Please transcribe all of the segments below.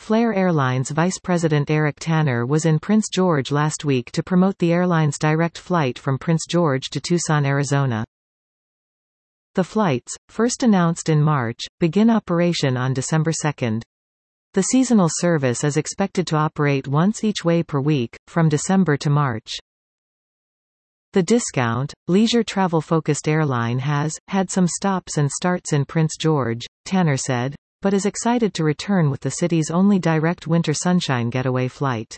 Flair Airlines Vice President Eric Tanner was in Prince George last week to promote the airline's direct flight from Prince George to Tucson, Arizona. The flights, first announced in March, begin operation on December 2. The seasonal service is expected to operate once each way per week, from December to March. The discount, leisure travel-focused airline has had some stops and starts in Prince George, Tanner said, but is excited to return with the city's only direct winter sunshine getaway flight.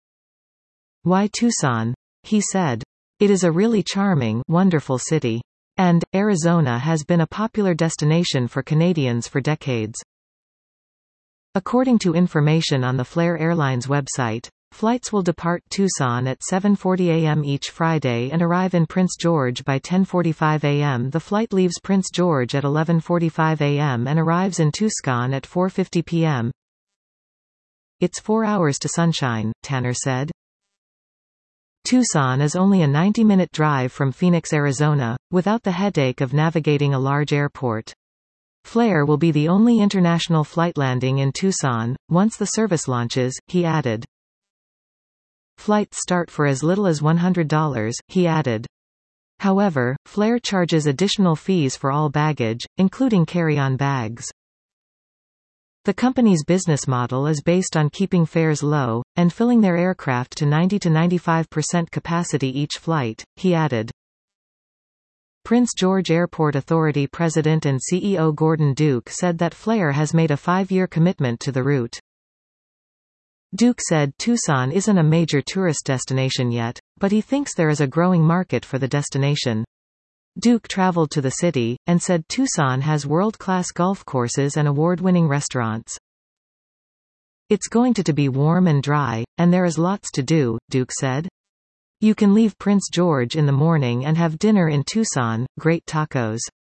Why Tucson? He said. It is a really charming, wonderful city. And, Arizona has been a popular destination for Canadians for decades. According to information on the Flair Airlines website, flights will depart Tucson at 7:40 a.m. each Friday and arrive in Prince George by 10:45 a.m. The flight leaves Prince George at 11:45 a.m. and arrives in Tucson at 4:50 p.m. It's 4 hours to sunshine, Tanner said. Tucson is only a 90-minute drive from Phoenix, Arizona, without the headache of navigating a large airport. Flair will be the only international flight landing in Tucson, once the service launches, he added. Flights start for as little as $100, he added. However, Flair charges additional fees for all baggage, including carry-on bags. The company's business model is based on keeping fares low, and filling their aircraft to 90 to 95% capacity each flight, he added. Prince George Airport Authority President and CEO Gordon Duke said that Flair has made a 5-year commitment to the route. Duke said Tucson isn't a major tourist destination yet, but he thinks there is a growing market for the destination. Duke traveled to the city, and said Tucson has world-class golf courses and award-winning restaurants. It's going to be warm and dry, and there is lots to do, Duke said. You can leave Prince George in the morning and have dinner in Tucson, great tacos.